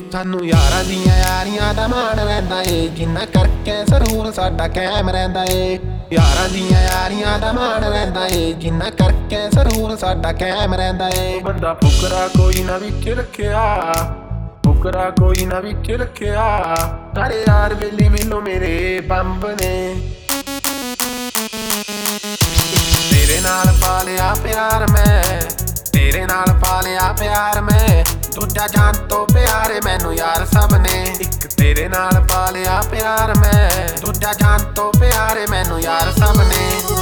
ਸਾਨੂੰ ਯਾਰਾਂ ਦੀਆਂ ਯਾਰੀਆਂ ਦਾ ਮਾਣ ਰਹਿੰਦਾ ਏ, ਜਿੰਨਾ ਕਰਕੇ ਸਰੂਰ ਸਾਡਾ ਕਾਇਮ ਰਹਿੰਦਾ ਏ। ਯਾਰਾਂ ਦੀਆਂ ਯਾਰੀਆਂ ਦਾ ਮਾਣ ਰਹਿੰਦਾ ਏ, ਜਿੰਨਾ ਕਰਕੇ ਸਰੂਰ ਸਾਡਾ ਕਾਇਮ ਰਹਿੰਦਾ ਏ। ਬੰਦਾ ਫੁਕਰਾ ਕੋਈ ਨਾ ਵਿੱਚ ਰੱਖਿਆ, ਫੁਕਰਾ ਕੋਈ ਨਾ ਵਿੱਚ ਰੱਖਿਆ, ਸਾਰੇ ਯਾਰ ਵੇਲੇ ਮਿਲੋ ਮੇਰੇ ਬੰਬ ਨੇ। ਤੇਰੇ ਨਾਲ ਪਾਲਿਆ ਪਿਆਰ ਮੈਂ, ਤੇਰੇ ਨਾਲ ਪਾਲਿਆ ਪਿਆਰ ਮੈਂ, ਦੂਜਾ ਜਾਨ ਤੋਂ ਪਿਆਰੇ ਮੈਨੂੰ ਯਾਰ ਸਭ ਨੇ। ਇੱਕ ਤੇਰੇ ਨਾਲ ਪਾਲਿਆ ਪਿਆਰ ਮੈਂ, ਦੂਜਾ ਜਾਨ ਤੋਂ ਪਿਆਰੇ ਮੈਨੂੰ ਯਾਰ ਸਭ ਨੇ।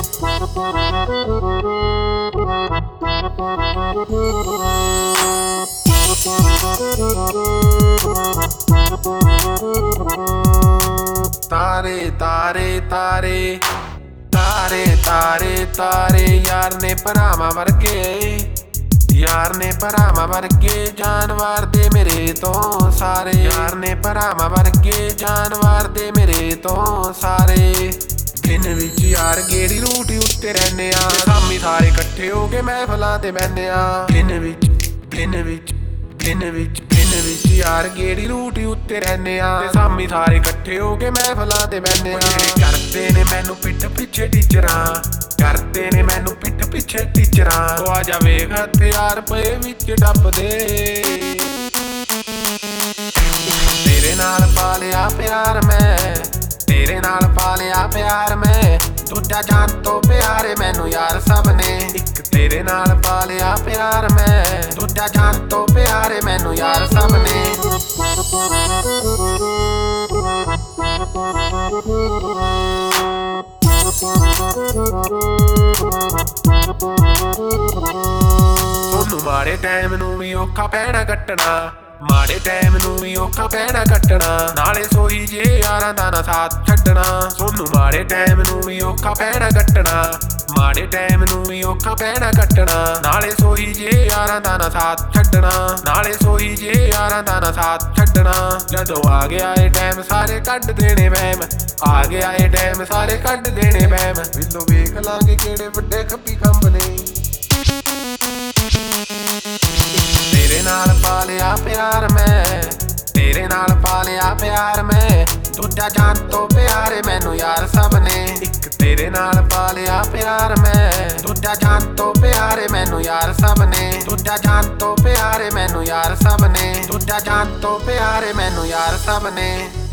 ਤਾਰੇ ਤਾਰੇ ਤਾਰੇ ਤਾਰੇ ਤਾਰੇ ਤਾਰੇ ਯਾਰ ਨੇ ਭਰਾਵਾਂ ਵਰਗੇ, ਯਾਰ ਨੇ ਭਰਾਵਾਂ ਵਰਗੇ, ਜਾਨਵਰ ਦੇ ਮੇਰੇ ਤੋਂ ਸਾਰੇ। ਯਾਰ ਨੇ ਭਰਾਵਾਂ ਵਰਗੇ, ਜਾਨਵਰ ਦੇ ਮੇਰੇ ਤੋਂ ਸਾਰੇ। ਦਿਨ ਵਿੱਚ ਯਾਰ ਗੇੜੀ ਰੂਟੀ ਉੱਤੇ ਰਹਿੰਦੇ ਆ, ਸ਼ਾਮੀ ਸਾਰੇ ਇਕੱਠੇ ਹੋ ਕੇ ਮਹਿਫਲਾਂ ਤੇ ਬਹਿੰਦੇ ਆ। ਦਿਨ ਵਿੱਚ ਦਿਨ ਵਿੱਚ ਦਿਨ ਵਿੱਚ ਦਿਨ ਵਿੱਚ ਯਾਰ ਗੇੜੀ ਰੂਟੀ ਉੱਤੇ ਰਹਿੰਦੇ ਆ, ਤੇ ਸ਼ਾਮੀ ਸਾਰੇ ਇਕੱਠੇ ਹੋ ਕੇ ਮਹਿਫਲਾਂ ਤੇ ਬਹਿੰਦੇ ਆ। ਕਰਦੇ ਨੇ ਮੈਨੂੰ ਪਿੱਠ ਪਿੱਛੇ ਟੀਚਰਾਂ, ਕਰਦੇ ਨੇ ਮੈਨੂੰ ਪਿੱਠ ਪਿੱਛੇ ਟੀਚਰਾਂ। ਉਹ ਆ ਜਾ ਵੇਖ ਹਥਿਆਰ ਪਏ ਵਿੱਚ ਡੱਬਦੇ। ਤੇਰੇ ਨਾਲ ਪਾਲਿਆ ਪਿਆਰ ਮੈਂ, ਤੇਰੇ ਨਾਲ ਪਾਲਿਆ ਪਿਆਰ ਮੈਂ, ਦੂਜਾ ਜਾਨ ਤੋਂ ਪਿਆਰੇ ਮੈਨੂੰ ਯਾਰ ਸਭ ਨੇ। ਇੱਕ ਤੇਰੇ ਨਾਲ ਪਾਲਿਆ ਪਿਆਰ ਮੈਂ, ਦੂਜਾ ਜਾਨ ਤੋਂ ਪਿਆਰੇ ਮੈਨੂੰ ਯਾਰ ਸਭ ਨੇ। ਤੁਹਾਨੂੰ ਮਾੜੇ ਟਾਈਮ ਨੂੰ ਵੀ ਔਖਾ ਪੈਣਾ ਕੱਟਣਾ, ਮਾੜੇ ਟਾਈਮ ਨੂੰ ਵੀ ਔਖਾ ਪੈਣਾ ਕੱਟਣਾ, ਨਾਲੇ ਸੋਈ ਜੇ ਯਾਰਾਂ ਦਾ ਨਾ ਸਾਥ ਛੱਡਣਾ। ਤੁਹਾਨੂੰ ਮਾੜੇ ਟਾਈਮ ਨੂੰ ਵੀ ਔਖਾ ਪੈਣਾ ਕੱਟਣਾ, ਮਾੜੇ ਟਾਈਮ ਨੂੰ ਵੀ ਔਖਾ ਪੈਣਾ ਕੱਟਣਾ, ਨਾਲੇ ਸੋਈ ਜੇ ਯਾਰਾਂ ਦਾ ਨਾ ਸਾਥ ਛੱਡਣਾ, ਨਾਲੇ ਸੋਈ ਜੇ ਯਾਰਾਂ ਦਾ ਨਾ ਸਾਥ ਛੱਡਣਾ। ਜਦੋਂ ਆ ਗਿਆ ਇਹ ਟਾਈਮ ਸਾਰੇ ਕੱਢ ਦੇਣੇ ਵਹਿਮ, ਆ ਗਿਆ ਇਹ ਟਾਈਮ ਸਾਰੇ ਕੱਢ ਦੇਣੇ ਵਹਿਮ। ਵਿੱਚੋਂ ਵੇਖ ਲਾਂਗੇ ਕਿਹੜੇ ਵੱਡੇ ਖੱਪੀ ਖੰਭ ਨੇ। ਤੇਰੇ ਨਾਲ ਪਾਲਿਆ ਪਿਆਰ ਮੈਂ, ਤੇਰੇ ਨਾਲ ਪਾਲਿਆ ਪਿਆਰ ਮੈਂ, ਦੂਜਾ ਜਾਨ ਤੋਂ ਪਿਆਰੇ ਮੈਨੂੰ ਯਾਰ ਸਭ ਨੇ। ਇੱਕ ਤੇਰੇ ਨਾਲ ਪਾਲਿਆ ਪਿਆਰ ਮੈਂ, ਦੂਜਾ ਜਾਨ ਤੋਂ ਪਿਆਰੇ ਮੈਨੂੰ ਯਾਰ ਸਭ ਨੇ। ਦੂਜਾ ਜਾਨ ਤੋਂ ਪਿਆਰੇ ਮੈਨੂੰ ਯਾਰ ਸਭ ਨੇ, ਦੂਜਾ ਜਾਨ ਤੋਂ ਪਿਆਰੇ ਮੈਨੂੰ ਯਾਰ ਸਭ ਨੇ।